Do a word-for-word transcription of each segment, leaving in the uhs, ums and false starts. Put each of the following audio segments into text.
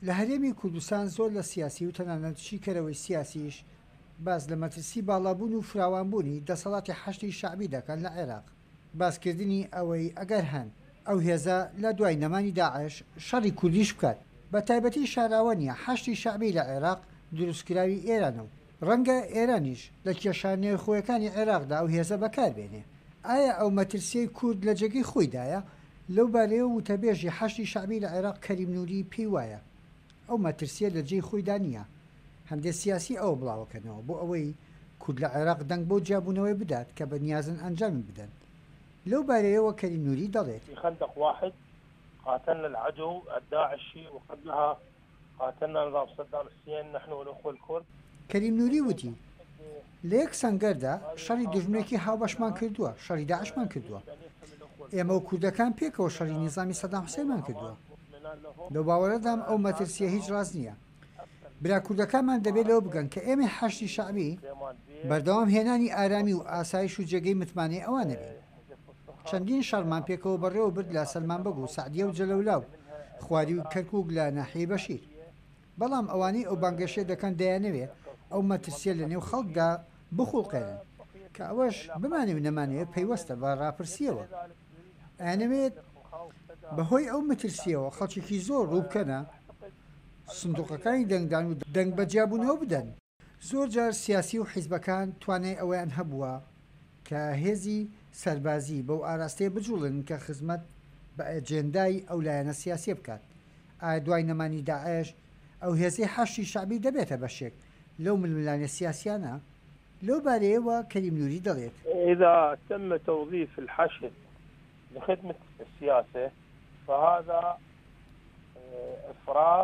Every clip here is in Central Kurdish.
لە هەرێمی کوردستان زۆر لە سیاسی و تەنانەت شیکەرەوەی سیاسیش باز لە مەترسی باڵابوون و فراوانبوونی دەسەڵاتی حەشتی شەعبی دەکەن لە عێراق. باسکردنی ئەوەی ئەگەر هەن ئەو هێزە لە دوای نەمانی داعش شەڕی کوردیش بکات، بە تایبەتی شاراوە نیە حەشتی شەعبی لە عێراق دروستکراوی ئێرانە و ڕەنگە ئێرانیش لە کێشانێ خۆیەکانی عێراقدا ئەو هێزە بەکاربێنێ. ئایا ئەو مەترسیەی کورد لە جێگەی خۆیدایە؟ لەو بارەیە وتەبێژی حەشتی شەعبی لە عێراق کەریم نووری پێی وایە ئەو مەترسیە لە جێی خۆیدا نییە. هەندێک سیاسی ئەوە بڵاوەکەنەوە بۆ ئەوەی کورد لە عێراق دەنگ بۆ جیابوونەوەی بدات کە بە نیازن ئەنجامی بدەن. لەو بارەیەوە کەریم نووری دەڵێت خندق واحد قاتلنا العدو الداعشي وقبلها قاتلنا نظام صدام حسين نحن والأخوة الكرد. کەریم نووری وتی لە یەک سەنگەردا شەڕی دژمنێکی هاوبەشمان کردووە، شەڕی داعشمان کردووە. ئێمە و کوردەکان پێکەوە شەڕی نیزامی سەدام حوسێنمان کردووە. لەو باوەڕەدام ئەو مەترسیە هیچ ڕاز نییە. برا کوردەکانمان دەبێت لەوە بگەن کە ئێمە حەشتی شەعبی بەردەوام هێنانی ئارامی و ئاسایش و جێگەی متمانەی ئەوانە بێت. چەندین شەڕمان پێکەوە بەڕێوە برد لە سەلمان بەگ و سەعدیە و جەلەولاو خواری و کەرکووک لە ناحیەی بەشیر. بەڵام ئەوانەی ئەو بانگەشێ دەکەن دەیانەوێت ئەو مەترسیە لە نێو خەڵکدا بخوڵقێنن کە ئەوەش بمانێ و نەمانەوێت پەیوەستە بە ڕاپرسیەوە. ئەیانەوێت بەهۆی ئەو مەترسیەوە خەڵکێکی زۆر ڕووبکەنە سندوقەکانی دەنگدان و دەنگ بەجیابوونەوە بدەن. زۆر جار سیاسی و حیزبەکان توانای ئەوەیان هەبووە کە هێزی سەربازی بەو ئاراستەیە بجوڵن کە خزمەت بە ئەجێندای ئەو لایەنە سیاسی بکات. ئایا دوای نەمانی داعش ئەو هێزی حەشتی شەعبی دەبێتە بەشێک لەو ململانە سیاسیانە؟ لەو بارەیەوە کەریم نووری دەڵێت إذا تم توظيف الحشد لخدمة السياسة فهذا إفراغ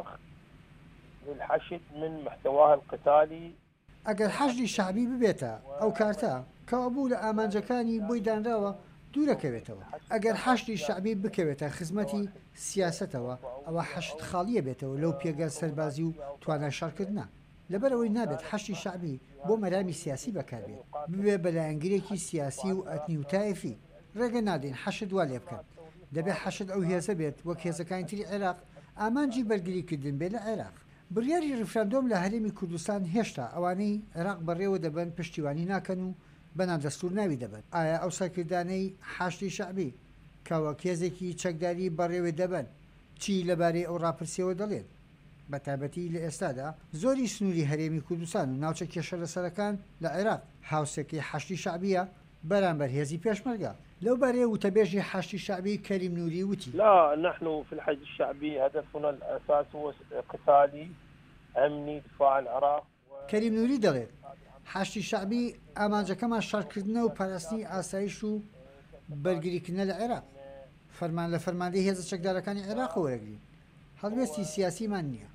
للحشد من محتواه القتالي. ئەگەر حەشتی شەعبی ببێتە ئەو کارتە کەوا بوو لە ئامانجەکانی بۆی دانراوە دوورەکەوێتەوە. ئەگەر حەشتی شەعبی بکەوێتە خزمەتی سیاسەتەوە ئەوە حەشت خاڵیە بێتەوە لەو پێگە سەربازی و توانای شەڕکردنە. لەبەرەوەی نابێت حەشتی شەعبی بۆ مەرامی سیاسی بەکاربێت، ببێ بەلایەنگرێکی سیاسی و ئەتنی و تایفی. ڕێگە نادەین حەشت وا لێ بکەن. دەبێت حەشت ئەو هێزە بێت وەک هێزەکانی تری عێراق ئامانجی بەرگریکردن بێت لە عێراق. بڕیاری ڕفراندۆم لە هەرێمی کوردستان هێشتا ئەوانەی عێراق بەڕێوە دەبن پشتیوانی ناکەن و بەنام دەستور ناوی دەبن. ئایا ئەو سەرکردانەی حەشتی شەعبی کەوە کێزێکی چەکداری بەڕێوێ دەبن چی لەبارەی ئەو ڕاپرسیەوە دەڵێن؟ بە تایبەتی لە ئێستادا زۆری سنووری هەرێمی کوردستان و ناوچە کێشە لەسەرەکان لە عێراق هاوسێکی حەشتی شەعبیە بەرامبەر هێزی پێشمەرگە. لەو بارەیە وتەبێژی حەشتی شەعبی کەریم نووری وتی لا نحن في الحشد الشعبي هدفنا الأساس هو قتالي أمني دفاع العراق. کەریم نووری دەڵێت حەشتی شەعبی ئامانجەکەمان شەڕکردنە و پاراستنی ئاسایش و بەرگریکردنە لە عێراق. فەرمان لە فەرماندەی هێزە چەکدارەکانی عێراق وەرەگرین. هەڵوێستی سیاسیمان نییە.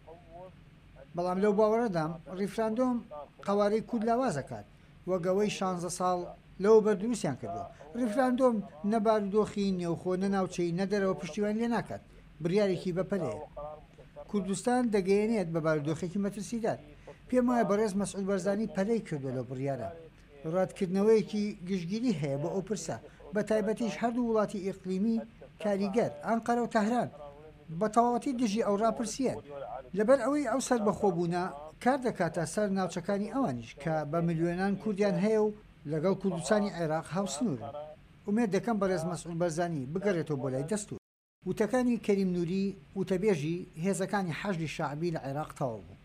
بەڵام لەو باوەڕەدام ڕیفراندۆم قەوارەی کورد لاوازەکات وەگەوەی شانزە ساڵ لەوە بەردروستیان کردووە. ڕیفراندۆم نەبارودۆخی نێوخۆ نەناوچەی نەدەرەوە پشتیوان لێ ناکات. بڕیارێکی بەپەلەیە. کوردستان دەگەیەنێت بە بارودۆخێکی مەترسیدار. پێم وایە بەڕێز مەسعود بەرزانی پەلەی کردووە لەو بڕیارە. ڕادکردنەوەیەکی گشتگیری هەیە بە ئەو پرسە بە تایبەتیش هەردوو وڵاتی ئیقلیمی کاریگەر ئەنقەرە و تەهران بە تەواوەتی دژی ئەو ڕاپرسیان. لەبەر ئەوەی ئەو سەر بەخۆبوونە کار دەکاتە سەر ناوچەکانی ئەوانیش کە بە ملیۆنان کوردیان هەیە و لەگەڵ کوردستانی عێراق هاوسنوورن. ئومێد دەکەم بەڕێز مەسعود بەرزانی بگەڕێتەوە بۆ لای دەستور. وتەکانی کەریم نووری وتەبێژی هێزەکانی حەشتی شەعبی لە عێراق تەواو بوو.